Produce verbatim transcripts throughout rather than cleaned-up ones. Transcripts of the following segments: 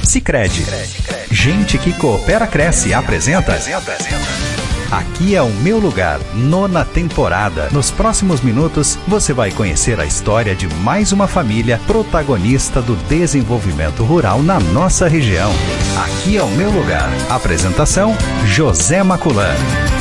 Sicredi. Gente que coopera, cresce. Apresenta. Aqui é o meu lugar, nona temporada. Nos próximos minutos, você vai conhecer a história de mais uma família protagonista do desenvolvimento rural na nossa região. Aqui é o meu lugar. Apresentação, José Maculan.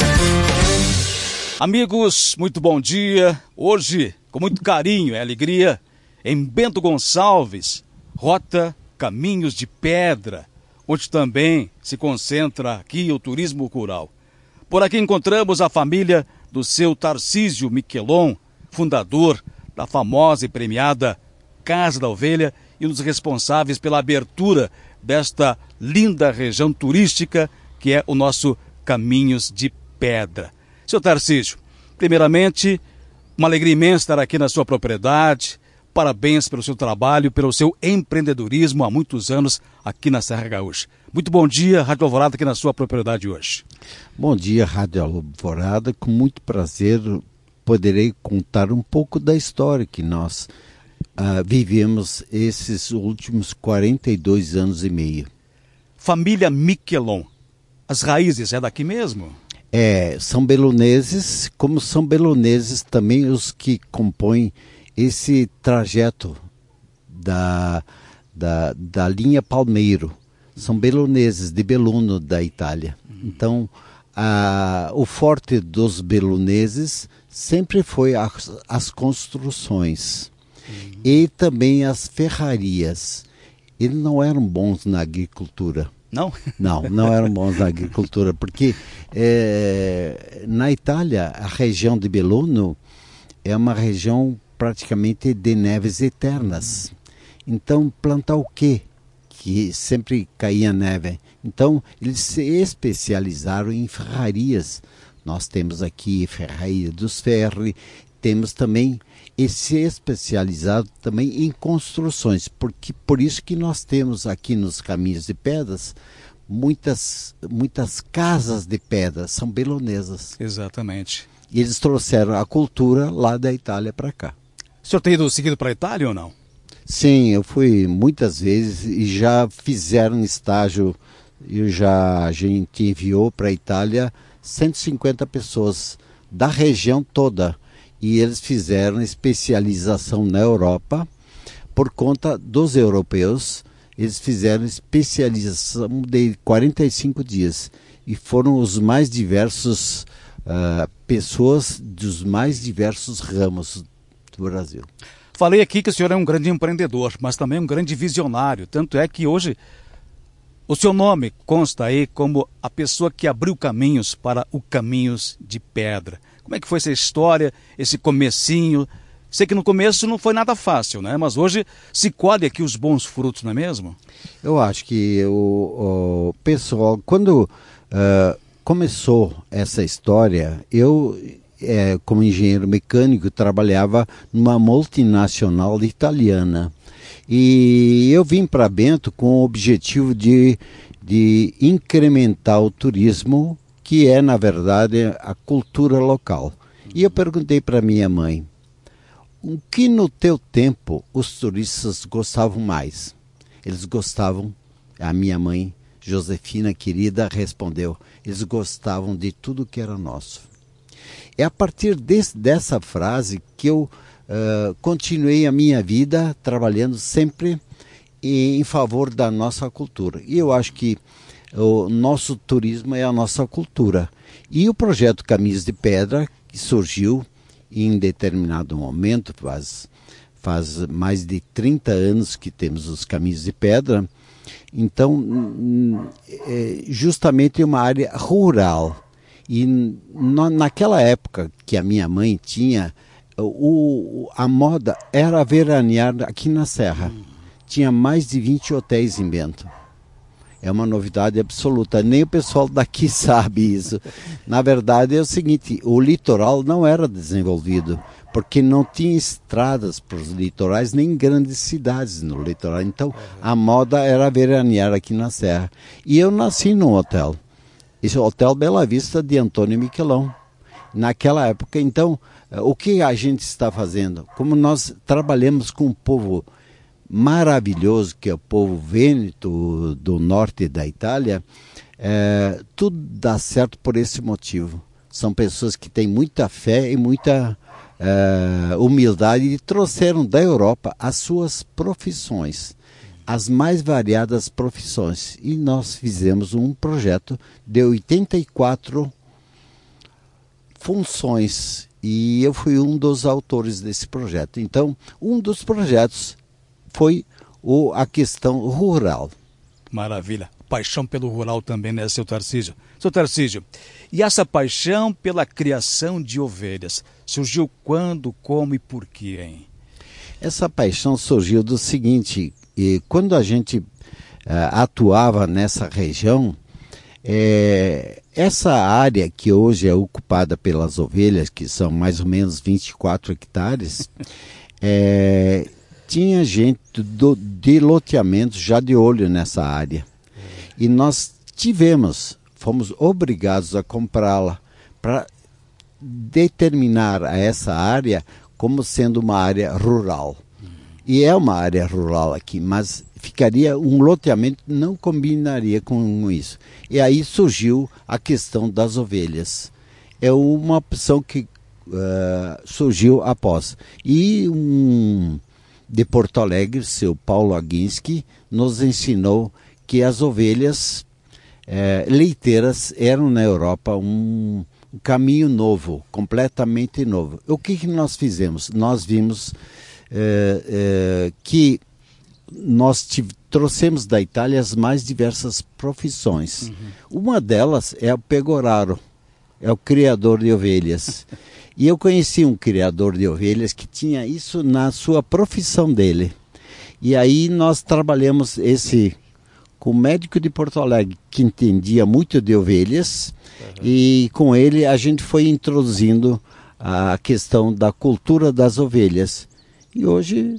Amigos, muito bom dia. Hoje, com muito carinho e alegria, em Bento Gonçalves, Rota Caminhos de Pedra, onde também se concentra aqui o turismo rural. Por aqui encontramos a família do seu Tarcísio Miquelon, fundador da famosa e premiada Casa da Ovelha e um dos responsáveis pela abertura desta linda região turística que é o nosso Caminhos de Pedra. Seu Tarcísio, primeiramente, uma alegria imensa estar aqui na sua propriedade. Parabéns pelo seu trabalho, pelo seu empreendedorismo há muitos anos aqui na Serra Gaúcha. Muito bom dia, Rádio Alvorada, aqui na sua propriedade hoje. Bom dia, Rádio Alvorada. Com muito prazer poderei contar um pouco da história que nós uh, vivemos esses últimos quarenta e dois anos e meio. Família Miquelon, as raízes é daqui mesmo? É, são beloneses, como são beloneses também os que compõem esse trajeto da, da, da linha Palmeiro. São beloneses, de Belluno, da Itália. Uhum. Então, a, o forte dos beloneses sempre foi as, as construções. Uhum. E também as ferrarias. Eles não eram bons na agricultura. Não? Não, não eram bons na agricultura, porque é, na Itália, a região de Belluno é uma região praticamente de neves eternas. Então, plantar o quê? Que sempre caía neve. Então, eles se especializaram em ferrarias. Nós temos aqui Ferraria dos Ferri, temos também e se especializado também em construções, porque por isso que nós temos aqui nos Caminhos de Pedras muitas, muitas casas de pedra, são belonesas. Exatamente. E eles trouxeram a cultura lá da Itália para cá. O senhor tem ido seguido para a Itália ou não? Sim, eu fui muitas vezes e já fizeram estágio, eu já, a gente enviou para a Itália cento e cinquenta pessoas da região toda. E eles fizeram especialização na Europa, por conta dos europeus, eles fizeram especialização de quarenta e cinco dias. E foram os mais diversos, uh, pessoas dos mais diversos ramos do Brasil. Falei aqui que o senhor é um grande empreendedor, mas também um grande visionário. Tanto é que hoje o seu nome consta aí como a pessoa que abriu caminhos para o Caminhos de Pedra. Como é que foi essa história, esse comecinho? Sei que no começo não foi nada fácil, né? Mas hoje se colhe aqui os bons frutos, não é mesmo? Eu acho que o, o pessoal, quando uh, começou essa história, eu, é, como engenheiro mecânico, trabalhava numa multinacional italiana. E eu vim para Bento com o objetivo de, de incrementar o turismo, que é, na verdade, a cultura local. E eu perguntei para minha mãe, o que no teu tempo os turistas gostavam mais? Eles gostavam, a minha mãe, Josefina querida, respondeu, eles gostavam de tudo que era nosso. É a partir desse, dessa frase que eu uh, continuei a minha vida trabalhando sempre em, em favor da nossa cultura. E eu acho que o nosso turismo é a nossa cultura. E o projeto Caminhos de Pedra, que surgiu em determinado momento, faz, faz mais de trinta anos que temos os Caminhos de Pedra, então é justamente uma área rural. E no, naquela época que a minha mãe tinha, o, a moda era veranear aqui na Serra. Tinha mais de vinte hotéis em Bento. É uma novidade absoluta, nem o pessoal daqui sabe isso. Na verdade é o seguinte, o litoral não era desenvolvido, porque não tinha estradas para os litorais, nem grandes cidades no litoral. Então a moda era veranear aqui na Serra. E eu nasci num hotel, esse é o Hotel Bela Vista de Antônio Miquelon. Naquela época, então, o que a gente está fazendo? Como nós trabalhamos com o povo maravilhoso, que é o povo vêneto do norte da Itália, é, tudo dá certo por esse motivo. São pessoas que têm muita fé e muita é, humildade e trouxeram da Europa as suas profissões, as mais variadas profissões. E nós fizemos um projeto de oitenta e quatro funções e eu fui um dos autores desse projeto. Então, um dos projetos foi o, a questão rural. Maravilha. Paixão pelo rural também, né, seu Tarcísio? Seu Tarcísio, e essa paixão pela criação de ovelhas surgiu quando, como e por quê, hein? Essa paixão surgiu do seguinte, e quando a gente uh, atuava nessa região, é, essa área que hoje é ocupada pelas ovelhas, que são mais ou menos vinte e quatro hectares, é, tinha gente do, de loteamento já de olho nessa área. E nós tivemos, fomos obrigados a comprá-la para determinar essa área como sendo uma área rural. E é uma área rural aqui, mas ficaria um loteamento, não combinaria com isso. E aí surgiu a questão das ovelhas. É uma opção que uh, surgiu após. E um de Porto Alegre, seu Paulo Aguinski, nos ensinou que as ovelhas eh, leiteiras eram na Europa um, um caminho novo, completamente novo. O que, que nós fizemos? Nós vimos eh, eh, que nós tive, trouxemos da Itália as mais diversas profissões. Uhum. Uma delas é o pegoraro, é o criador de ovelhas. E eu conheci um criador de ovelhas que tinha isso na sua profissão dele. E aí nós trabalhamos esse com o médico de Porto Alegre, que entendia muito de ovelhas, uhum. E com ele a gente foi introduzindo a questão da cultura das ovelhas. E hoje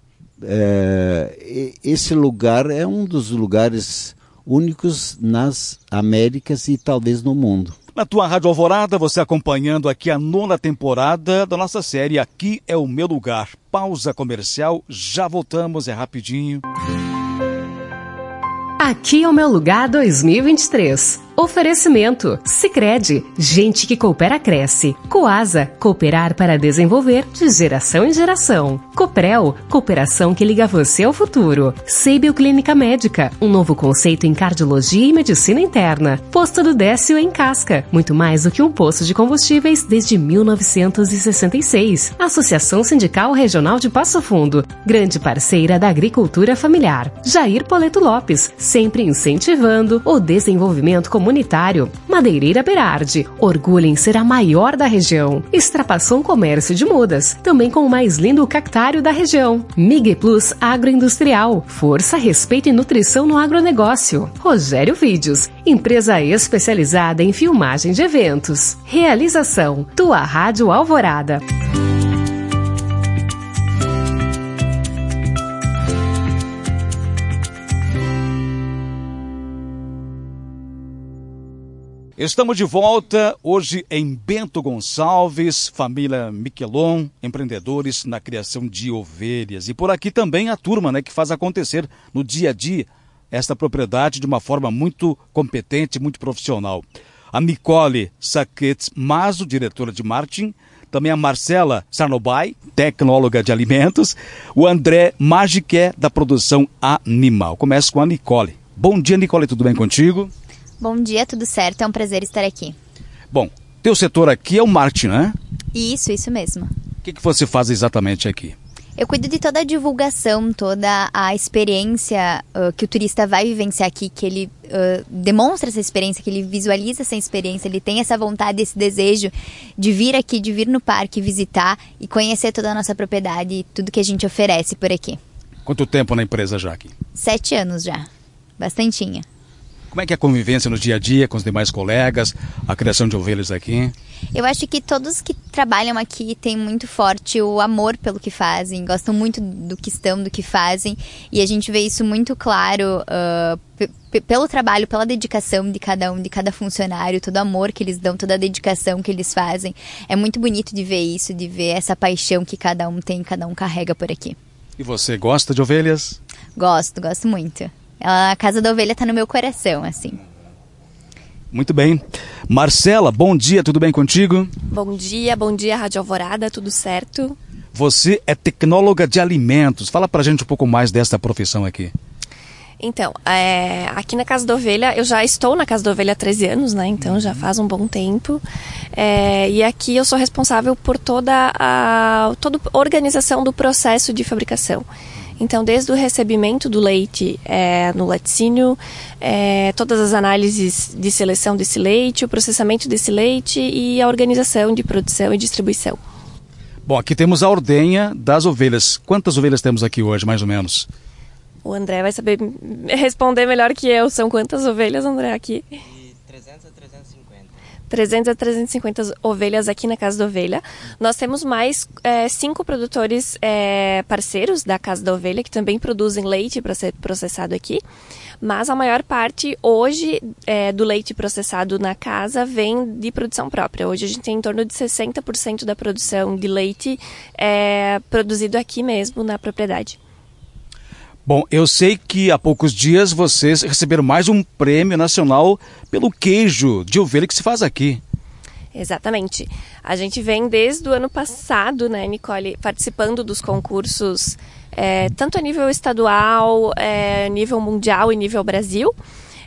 é, esse lugar é um dos lugares únicos nas Américas e talvez no mundo. Na tua Rádio Alvorada, você acompanhando aqui a nona temporada da nossa série Aqui é o Meu Lugar. Pausa comercial, já voltamos, é rapidinho. Aqui é o Meu Lugar dois mil e vinte e três. Oferecimento: Sicredi, gente que coopera cresce. Coasa, cooperar para desenvolver de geração em geração. Coprel, cooperação que liga você ao futuro. Seibel Clínica Médica, um novo conceito em cardiologia e medicina interna. Posto do Décio em Casca, muito mais do que um posto de combustíveis desde mil novecentos e sessenta e seis. Associação Sindical Regional de Passo Fundo, grande parceira da agricultura familiar. Jair Poleto Lopes, sempre incentivando o desenvolvimento comunitário. Comunitário. Madeireira Berardi, orgulho em ser a maior da região. Extrapassou Comércio de Mudas, também com o mais lindo cactário da região. Mig Plus Agroindustrial, força, respeito e nutrição no agronegócio. Rogério Vídeos, empresa especializada em filmagem de eventos. Realização: Tua Rádio Alvorada. Estamos de volta hoje em Bento Gonçalves, família Miquelon, empreendedores na criação de ovelhas. E por aqui também a turma, né, que faz acontecer no dia a dia esta propriedade de uma forma muito competente, muito profissional. A Nicole Saquets Mazo, diretora de marketing, também a Marcela Sarnobai, tecnóloga de alimentos, o André Magiqué, da produção animal. Começo com a Nicole. Bom dia, Nicole, tudo bem contigo? Bom dia, tudo certo, é um prazer estar aqui. Bom, teu setor aqui é o marketing, né? Isso, isso mesmo. O que, que você faz exatamente aqui? Eu cuido de toda a divulgação, toda a experiência uh, que o turista vai vivenciar aqui, que ele uh, demonstra essa experiência, que ele visualiza essa experiência, ele tem essa vontade, esse desejo de vir aqui, de vir no parque, visitar e conhecer toda a nossa propriedade e tudo que a gente oferece por aqui. Quanto tempo na empresa já aqui? Sete anos já, bastantinha. Como é que é a convivência no dia a dia com os demais colegas, a criação de ovelhas aqui? Eu acho que todos que trabalham aqui têm muito forte o amor pelo que fazem, gostam muito do que estão, do que fazem, e a gente vê isso muito claro uh, p- p- pelo trabalho, pela dedicação de cada um, de cada funcionário, todo o amor que eles dão, toda a dedicação que eles fazem. É muito bonito de ver isso, de ver essa paixão que cada um tem, cada um carrega por aqui. E você gosta de ovelhas? Gosto, gosto muito. A Casa da Ovelha está no meu coração, assim. Muito bem. Marcela, bom dia, tudo bem contigo? Bom dia, bom dia, Rádio Alvorada, tudo certo? Você é tecnóloga de alimentos. Fala pra gente um pouco mais dessa profissão aqui. Então, é, aqui na Casa da Ovelha, eu já estou na Casa da Ovelha há treze anos, né? Então já faz um bom tempo. É, e aqui eu sou responsável por toda a, toda a organização do processo de fabricação. Então, desde o recebimento do leite é, no laticínio, é, todas as análises de seleção desse leite, o processamento desse leite e a organização de produção e distribuição. Bom, aqui temos a ordenha das ovelhas. Quantas ovelhas temos aqui hoje, mais ou menos? O André vai saber responder melhor que eu. São quantas ovelhas, André, aqui? De trezentas a trezentas e cinquenta. trezentas a trezentas e cinquenta ovelhas aqui na Casa da Ovelha. Nós temos mais é, cinco produtores é, parceiros da Casa da Ovelha, que também produzem leite para ser processado aqui. Mas a maior parte hoje é, do leite processado na casa vem de produção própria. Hoje a gente tem em torno de sessenta por cento da produção de leite é, produzido aqui mesmo na propriedade. Bom, eu sei que há poucos dias vocês receberam mais um prêmio nacional pelo queijo de ovelha que se faz aqui. Exatamente. A gente vem desde o ano passado, né, Nicole, participando dos concursos, é, tanto a nível estadual, é, nível mundial e nível Brasil.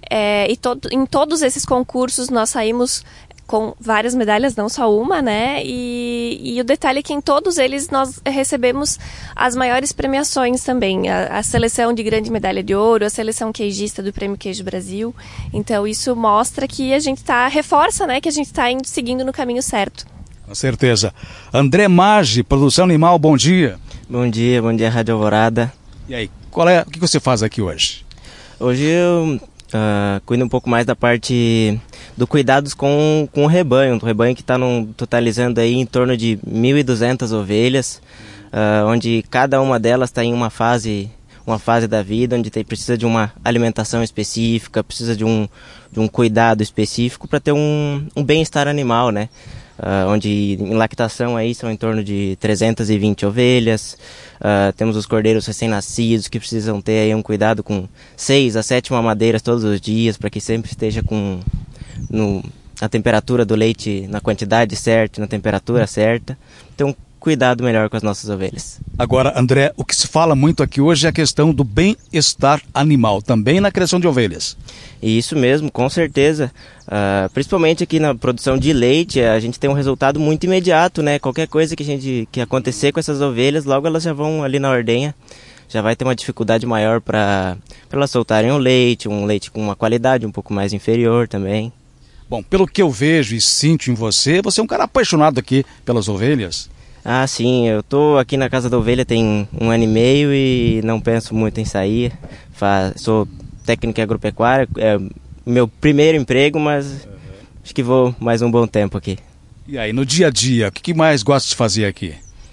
É, e todo, em todos esses concursos nós saímos com várias medalhas, não só uma, né? E, e o detalhe é que em todos eles nós recebemos as maiores premiações também. A, a seleção de grande medalha de ouro, a seleção queijista do Prêmio Queijo Brasil. Então isso mostra que a gente tá, reforça, né? Que a gente está indo seguindo no caminho certo. Com certeza. André Maggi, Produção Animal, bom dia. Bom dia, bom dia, Rádio Alvorada. E aí, qual é, o que você faz aqui hoje? Hoje eu uh, cuido um pouco mais da parte do cuidados com, com o rebanho, o rebanho que está totalizando aí em torno de mil e duzentas ovelhas, uh, onde cada uma delas está em uma fase, uma fase da vida, onde tem, precisa de uma alimentação específica, precisa de um, de um cuidado específico para ter um, um bem-estar animal, né? Uh, onde em lactação aí são em torno de trezentas e vinte ovelhas, uh, temos os cordeiros recém-nascidos que precisam ter aí um cuidado com seis a sete mamadeiras todos os dias, para que sempre esteja com no, a temperatura do leite na quantidade certa, na temperatura certa, ter um cuidado melhor com as nossas ovelhas. Agora, André, o que se fala muito aqui hoje é a questão do bem-estar animal, também na criação de ovelhas. E isso mesmo, com certeza. Uh, principalmente aqui na produção de leite, a gente tem um resultado muito imediato, né? Qualquer coisa que, a gente, que acontecer com essas ovelhas, logo elas já vão ali na ordenha, já vai ter uma dificuldade maior para elas soltarem o leite, um leite com uma qualidade um pouco mais inferior também. Bom, pelo que eu vejo e sinto em você, você é um cara apaixonado aqui pelas ovelhas. Ah, sim, eu tô aqui na Casa da Ovelha tem um ano e meio e não penso muito em sair. Fa- sou técnico em agropecuária, é meu primeiro emprego, mas uhum. acho que vou mais um bom tempo aqui. E aí, no dia a dia, o que mais gosta de fazer aqui?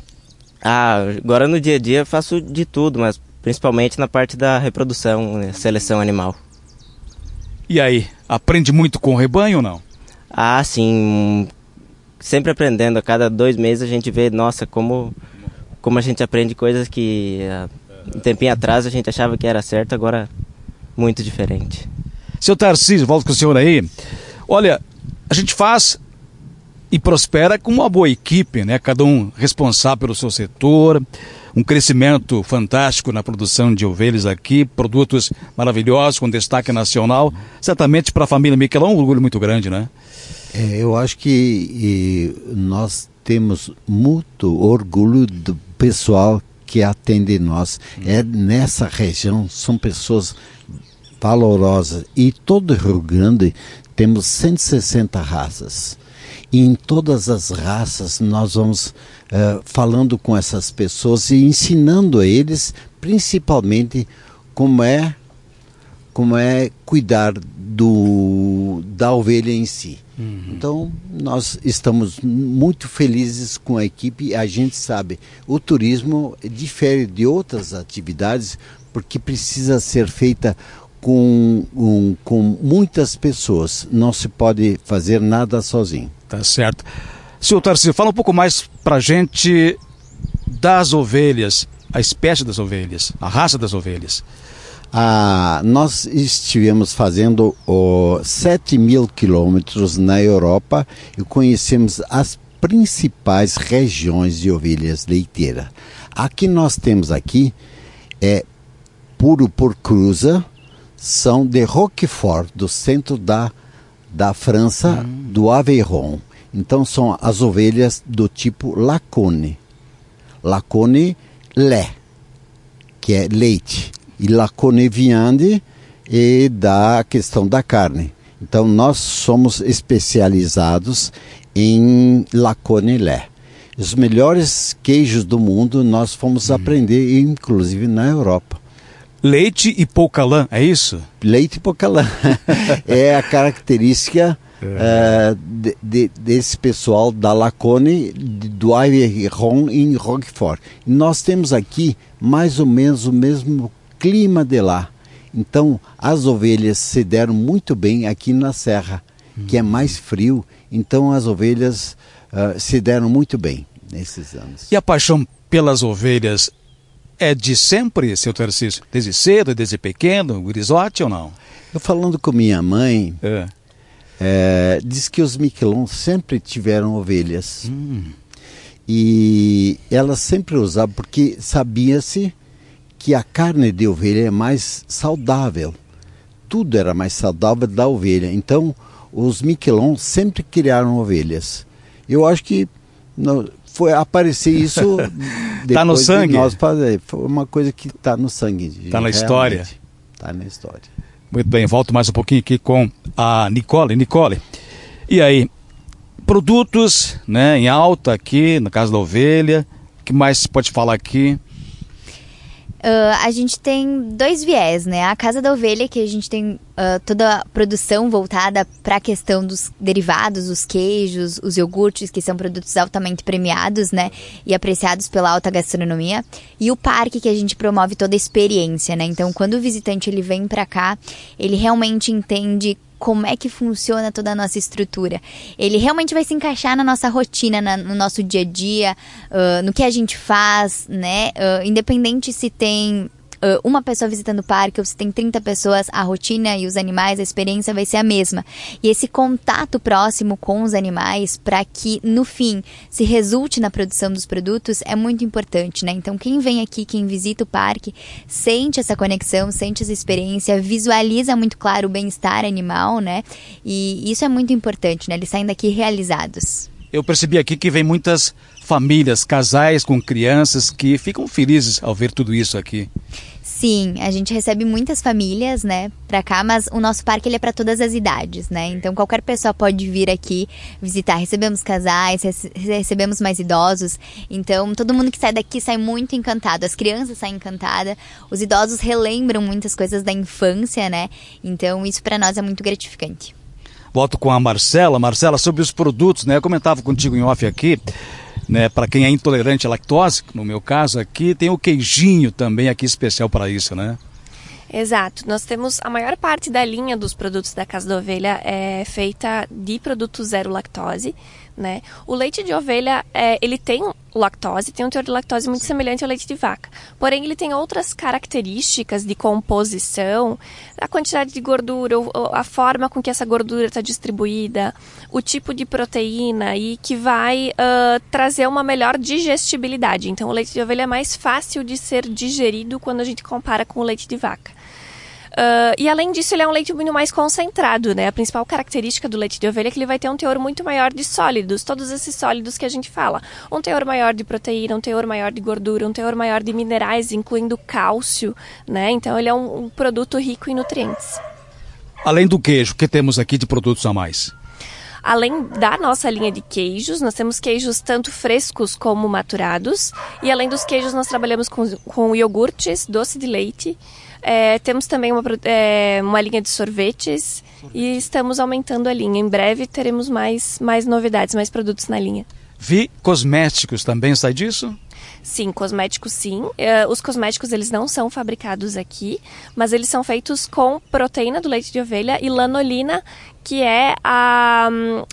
Ah, agora no dia a dia faço de tudo, mas principalmente na parte da reprodução, né, seleção animal. E aí, aprende muito com o rebanho ou não? Ah, sim, sempre aprendendo. A cada dois meses a gente vê, nossa, como, como a gente aprende coisas que uh, um tempinho atrás a gente achava que era certo, agora muito diferente. Seu Tarcísio, volto com o senhor aí. Olha, a gente faz e prospera com uma boa equipe, né? Cada um responsável pelo seu setor, um crescimento fantástico na produção de ovelhas aqui, produtos maravilhosos com destaque nacional. Certamente para a família Miquel é um orgulho muito grande, né? É, eu acho que e, nós temos muito orgulho do pessoal que atende nós. Hum. É nessa região, são pessoas valorosas. E todo o Rio Grande temos cento e sessenta raças. E em todas as raças nós vamos uh, falando com essas pessoas e ensinando a eles, principalmente, como é, como é cuidar do, da ovelha em si. Uhum. Então, nós estamos muito felizes com a equipe. A gente sabe, o turismo difere de outras atividades porque precisa ser feita com, um, com muitas pessoas. Não se pode fazer nada sozinho. Tá certo. Senhor Tarcísio, fala um pouco mais pra gente das ovelhas. a espécie das ovelhas, a raça das ovelhas? Ah, nós estivemos fazendo oh, sete mil quilômetros na Europa e conhecemos as principais regiões de ovelhas leiteiras. Aqui nós temos aqui é puro por cruza, são de Roquefort, do centro da, da França, hum. do Aveyron. Então são as ovelhas do tipo Lacone. Lacone lait, que é leite. E Lacone viande é da questão da carne. Então nós somos especializados em Lacone lait. Os melhores queijos do mundo nós fomos hum. aprender, inclusive na Europa. Leite e pouca lã, é isso? Leite e pouca lã. É a característica é. uh, de, de, desse pessoal da Lacone, de, do Aveyron em Roquefort. E nós temos aqui mais ou menos o mesmo clima de lá. Então, as ovelhas se deram muito bem aqui na Serra, hum. que é mais frio. Então, as ovelhas uh, se deram muito bem nesses anos. E a paixão pelas ovelhas é de sempre, seu Tarcísio? Desde cedo, desde pequeno, gurizote ou não? Eu falando com minha mãe, é. É, diz que os Miquelon sempre tiveram ovelhas. Hum. E ela sempre usava, porque sabia-se que a carne de ovelha é mais saudável. Tudo era mais saudável da ovelha. Então, os Miquelon sempre criaram ovelhas. Eu acho que no, foi aparecer isso está no sangue. De nós fazer. Foi uma coisa que está no sangue. Está na história. Está na história. Muito bem, volto mais um pouquinho aqui com a Nicole. Nicole, e aí, produtos, né, em alta aqui, na Casa da Ovelha, o que mais se pode falar aqui? Uh, a gente tem dois viés, né? A Casa da Ovelha, que a gente tem uh, toda a produção voltada para a questão dos derivados, os queijos, os iogurtes, que são produtos altamente premiados, né? E apreciados pela alta gastronomia. E o parque, que a gente promove toda a experiência, né? Então, quando o visitante ele vem para cá, ele realmente entende como é que funciona toda a nossa estrutura. Ele realmente vai se encaixar na nossa rotina, na, no nosso dia a dia, uh, no que a gente faz, né? Uh, independente se tem uh, uma pessoa visitando o parque ou se tem trinta pessoas, a rotina e os animais, a experiência vai ser a mesma. E esse contato próximo com os animais, para que no fim se resulte na produção dos produtos, é muito importante, né? Então quem vem aqui, quem visita o parque, sente essa conexão, sente essa experiência, visualiza muito claro o bem-estar animal, né? E isso é muito importante, né? Eles saem daqui realizados. Eu percebi aqui que vem muitas famílias, casais com crianças que ficam felizes ao ver tudo isso aqui. Sim, a gente recebe muitas famílias, né, pra cá, mas o nosso parque ele é para todas as idades, né? Então qualquer pessoa pode vir aqui visitar. Recebemos casais, recebemos mais idosos. Então todo mundo que sai daqui sai muito encantado. As crianças saem encantadas, os idosos relembram muitas coisas da infância, né? Então isso para nós é muito gratificante. Volto com a Marcela. Marcela, sobre os produtos, né? Eu comentava contigo em off aqui, né? Para quem é intolerante à lactose, no meu caso aqui, tem o queijinho também aqui especial para isso, né? Exato. Nós temos a maior parte da linha dos produtos da Casa da Ovelha é feita de produtos zero lactose, né? O leite de ovelha, é, ele tem lactose, tem um teor de lactose muito semelhante ao leite de vaca. Porém, ele tem outras características de composição, a quantidade de gordura, a forma com que essa gordura está distribuída, o tipo de proteína e que vai uh, trazer uma melhor digestibilidade. Então, o leite de ovelha é mais fácil de ser digerido quando a gente compara com o leite de vaca. Uh, e além disso, ele é um leite muito mais concentrado, né? A principal característica do leite de ovelha é que ele vai ter um teor muito maior de sólidos, todos esses sólidos que a gente fala. Um teor maior de proteína, um teor maior de gordura, um teor maior de minerais, incluindo cálcio, né? Então ele é um, um produto rico em nutrientes. Além do queijo, o que temos aqui de produtos a mais? Além da nossa linha de queijos, nós temos queijos tanto frescos como maturados. E além dos queijos, nós trabalhamos com, com iogurtes, doce de leite. É, temos também uma, é, uma linha de sorvetes e estamos aumentando a linha. Em breve teremos mais, mais novidades, mais produtos na linha. Vi cosméticos também, sai disso? Sim, cosméticos sim. É, os cosméticos eles não são fabricados aqui, mas eles são feitos com proteína do leite de ovelha e lanolina, que é a...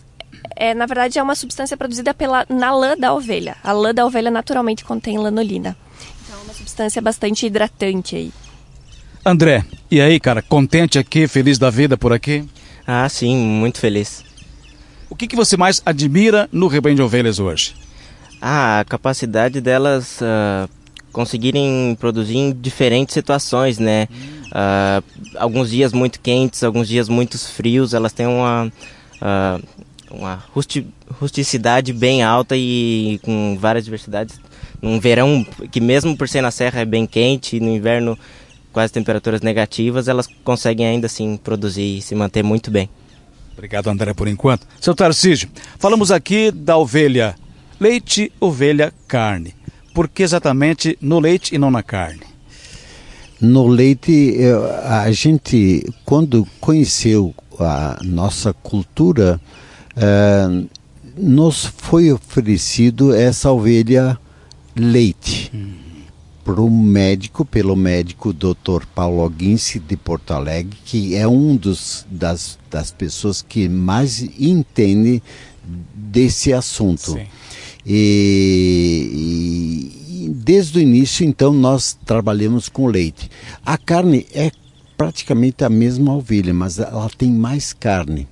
É, na verdade é uma substância produzida pela, na lã da ovelha. A lã da ovelha naturalmente contém lanolina. Então é uma substância substância bastante hidratante aí. André, e aí, cara, contente aqui, feliz da vida por aqui? Ah, sim, muito feliz. O que, que você mais admira no rebanho de ovelhas hoje? Ah, a capacidade delas uh, conseguirem produzir em diferentes situações, né? Uh, alguns dias muito quentes, alguns dias muito frios, elas têm uma, uh, uma rusti rusticidade bem alta e com várias diversidades. Num verão, que mesmo por ser na serra é bem quente, e no inverno quase temperaturas negativas, elas conseguem ainda assim produzir e se manter muito bem. Obrigado, André, por enquanto. Seu Tarcísio, falamos aqui da ovelha leite, ovelha carne. Por que exatamente no leite e não na carne? No leite, a gente, quando conheceu a nossa cultura, uh, nos foi oferecido essa ovelha leite. Hum. Por um médico, pelo médico doutor Paulo Aguince de Porto Alegre, que é um dos, das, das pessoas que mais entende desse assunto. Sim. E, e desde o início, então, nós trabalhamos com leite. A carne é praticamente a mesma ovelha, mas ela tem mais carne.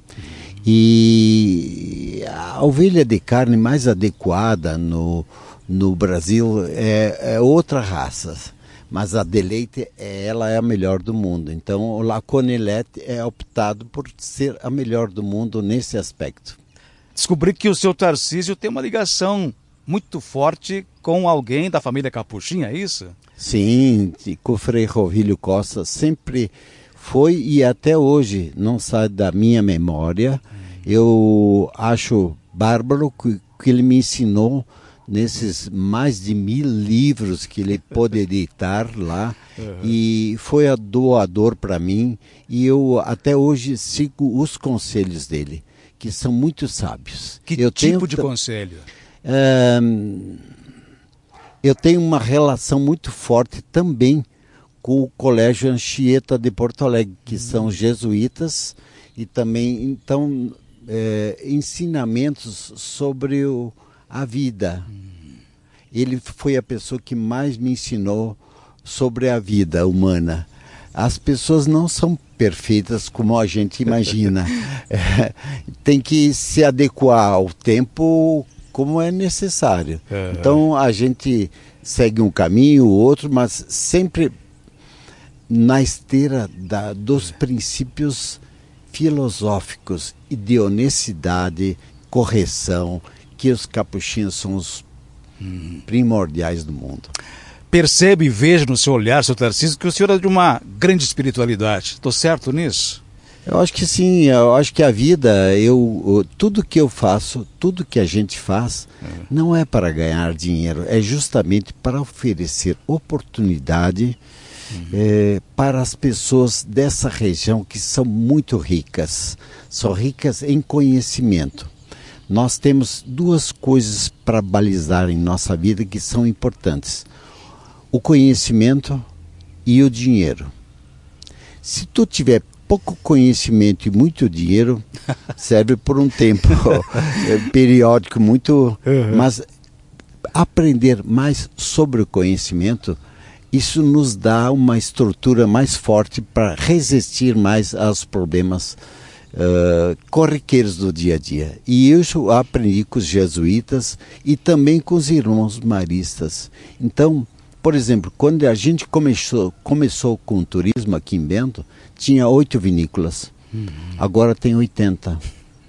E a ovelha de carne mais adequada no, no Brasil é, é outra raça, mas a de leite, ela é a melhor do mundo. Então, o Laconelete é optado por ser a melhor do mundo nesse aspecto. Descobri que o seu Tarcísio tem uma ligação muito forte com alguém da família Capuchinha, é isso? Sim, com o Frei Rovílio Costa sempre foi e até hoje não sai da minha memória. Eu acho bárbaro que, que ele me ensinou nesses mais de mil livros que ele pôde editar lá, uhum. E foi a doador para mim, e eu até hoje sigo os conselhos dele, que são muito sábios. Que eu tipo tenho, de conselho? Uh, eu tenho uma relação muito forte também com o Colégio Anchieta de Porto Alegre, que uhum. são jesuítas, e também, então, é, ensinamentos sobre o, a vida. Uhum. Ele foi a pessoa que mais me ensinou sobre a vida humana. As pessoas não são perfeitas como a gente imagina. É, tem que se adequar ao tempo como é necessário. Uhum. Então a gente segue um caminho, o outro, mas sempre na esteira da, dos princípios filosóficos e de honestidade, correção, que os capuchinhos são os hum. primordiais do mundo. Percebe e vejo no seu olhar, seu Tarcísio, que o senhor é de uma grande espiritualidade. Estou certo nisso? Eu acho que sim, eu acho que a vida, eu, eu, tudo que eu faço, tudo que a gente faz, é. não é para ganhar dinheiro, é justamente para oferecer oportunidade uhum. é, para as pessoas dessa região que são muito ricas, são ricas em conhecimento. Nós temos duas coisas para balizar em nossa vida que são importantes. O conhecimento e o dinheiro. Se tu tiver pouco conhecimento e muito dinheiro, serve por um tempo periódico muito, uhum. mas aprender mais sobre o conhecimento, isso nos dá uma estrutura mais forte para resistir mais aos problemas uh, corriqueiros do dia a dia. E isso aprendi com os jesuítas e também com os irmãos maristas. Então, por exemplo, quando a gente começou, começou com o turismo aqui em Bento, tinha oito vinícolas, uhum. agora tem oitenta.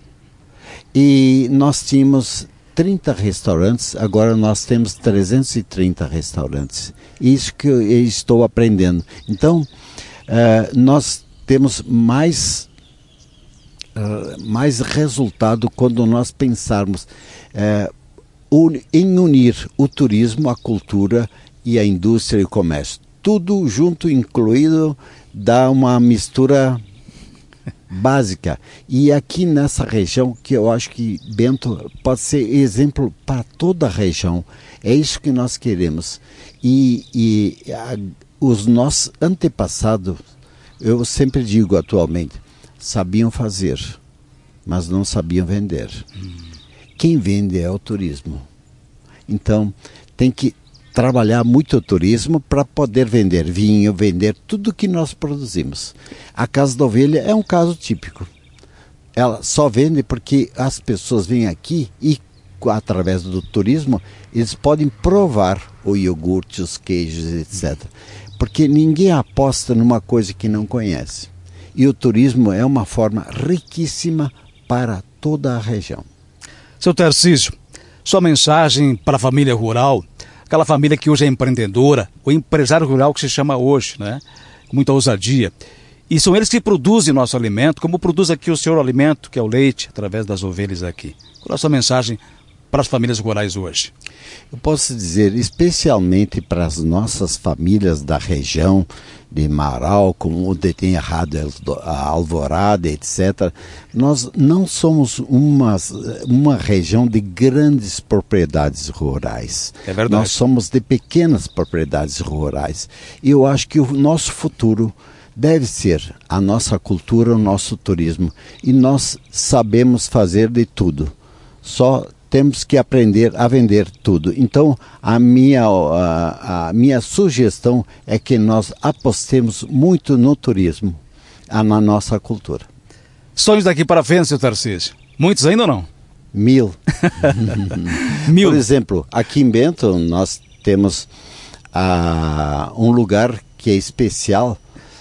E nós tínhamos trinta restaurantes, agora nós temos trezentos e trinta restaurantes. Isso que eu estou aprendendo. Então, uh, nós temos mais, uh, mais resultado quando nós pensarmos uh, un, em unir o turismo, a cultura e a indústria e o comércio. Tudo junto, incluído, dá uma mistura básica. E aqui nessa região, que eu acho que Bento pode ser exemplo para toda a região, é isso que nós queremos. E, e a, os nossos antepassados, eu sempre digo atualmente, sabiam fazer, mas não sabiam vender. Hum. Quem vende é o turismo. Então, tem que trabalhar muito o turismo para poder vender vinho, vender tudo que nós produzimos. A Casa da Ovelha é um caso típico. Ela só vende porque as pessoas vêm aqui e, através do turismo, eles podem provar o iogurte, os queijos, etcétera. Porque ninguém aposta numa coisa que não conhece. E o turismo é uma forma riquíssima para toda a região. Seu Tarcísio, sua mensagem para a família rural, aquela família que hoje é empreendedora, o empresário rural que se chama hoje, né? Com muita ousadia. E são eles que produzem nosso alimento, como produz aqui o seu alimento, que é o leite, através das ovelhas aqui. Qual é a sua mensagem para as famílias rurais hoje? Eu posso dizer, especialmente para as nossas famílias da região de Marau, como o Detém Rádio Alvorada, etcétera, nós não somos uma, uma região de grandes propriedades rurais. É verdade. Nós somos de pequenas propriedades rurais. E eu acho que o nosso futuro deve ser a nossa cultura, o nosso turismo. E nós sabemos fazer de tudo. Só temos que aprender a vender tudo. Então, a minha, a, a minha sugestão é que nós apostemos muito no turismo, a, na nossa cultura. Sonhos daqui para frente, seu Tarcísio? Muitos ainda ou não? Mil. Mil. Por exemplo, aqui em Bento, nós temos uh, um lugar que é especial.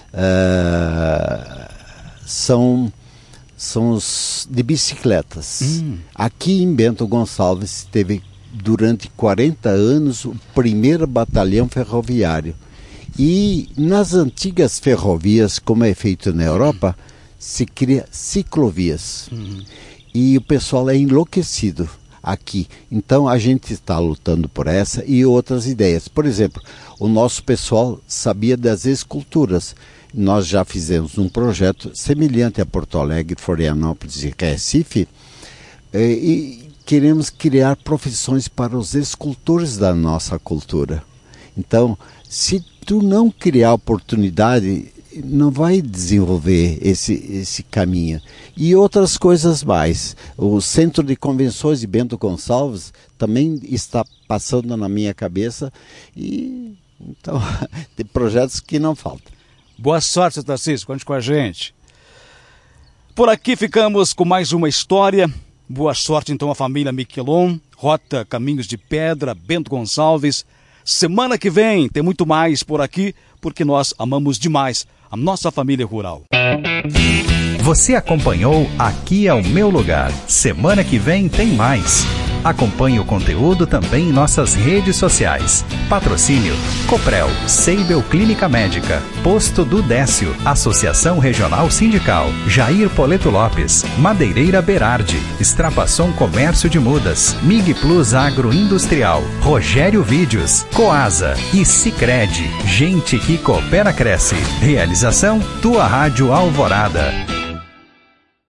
Uh, são... são os de bicicletas. Hum. Aqui em Bento Gonçalves teve durante quarenta anos o primeiro batalhão ferroviário. E nas antigas ferrovias, como é feito na Europa, hum. se cria ciclovias. Hum. E o pessoal é enlouquecido aqui. Então a gente está lutando por essa e outras ideias. Por exemplo, o nosso pessoal sabia das esculturas. Nós já fizemos um projeto semelhante a Porto Alegre, Florianópolis e Recife, e, e queremos criar profissões para os escultores da nossa cultura. Então, se tu não criar oportunidade, não vai desenvolver esse, esse caminho. E outras coisas mais. O Centro de Convenções de Bento Gonçalves também está passando na minha cabeça, e então tem projetos que não faltam. Boa sorte, seu Tarcísio, conte com a gente. Por aqui ficamos com mais uma história. Boa sorte, então, à família Miquelon, Rota Caminhos de Pedra, Bento Gonçalves. Semana que vem tem muito mais por aqui, porque nós amamos demais a nossa família rural. Você acompanhou Aqui é o Meu Lugar. Semana que vem tem mais. Acompanhe o conteúdo também em nossas redes sociais. Patrocínio Coprel, Seibel Clínica Médica, Posto do Décio, Associação Regional Sindical, Jair Poleto Lopes, Madeireira Berardi, Extrapação Comércio de Mudas, Mig Plus Agroindustrial, Rogério Vídeos, Coasa e Sicredi. Gente que coopera cresce. Realização Tua Rádio Alvorada.